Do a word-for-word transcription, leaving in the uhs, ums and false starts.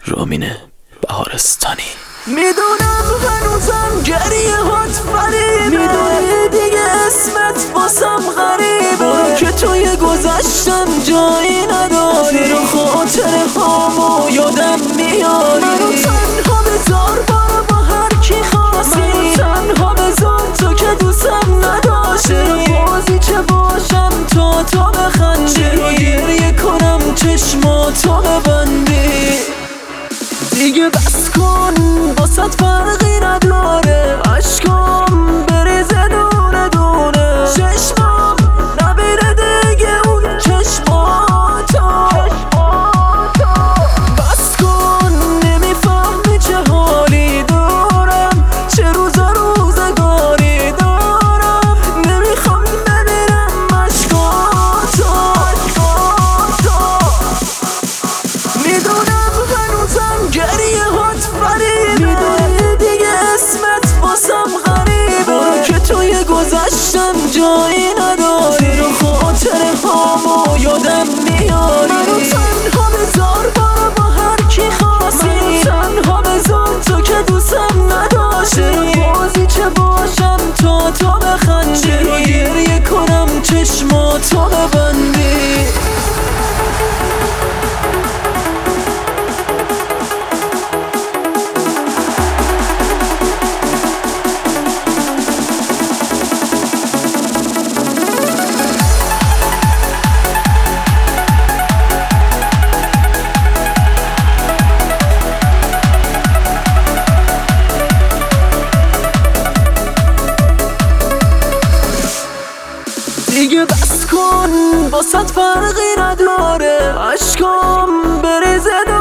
رامین بهارستانی. میدونم هنوزم گریه هات فریبه، میدونی دیگه اسمت واسم غریبه، برو که توی گذشتم جایی نداری، رو خاطر هامو یادم میاری. منو تنها بذار برا با هر کی خواستی، منو تنها بذار تو که دوستم نداشتی، چرا بازی چه باشم تا تو بخندی، چرا گریه کنم چشماتو ببندی. دیگه بس کن واسط فرقی نداره، عشقام بریزه دونه دونه، چشمام نبیره دیگه اون چشماتو. بس کن نمیفهمی چه حالی دارم، چه روز روزگاری دارم، نمیخوام ببینم عشقاتو. میدونم هنوزم گریه هات فریبه، میدونی دیگه اسمت واسم غریبه، برو که توی گذشتم جایی نداری، رو خاطر هامو یادم میاری. منو تنها بذار برا با هر کی خواستی، منو تنها بذار تو که دوستم نداشتی، چرا بازی چه باشم تا تو بخندی، چرا گریه کنم چشماتو ببندی. دیگه بس کن واسط فرقی نداره، عشقام بریزه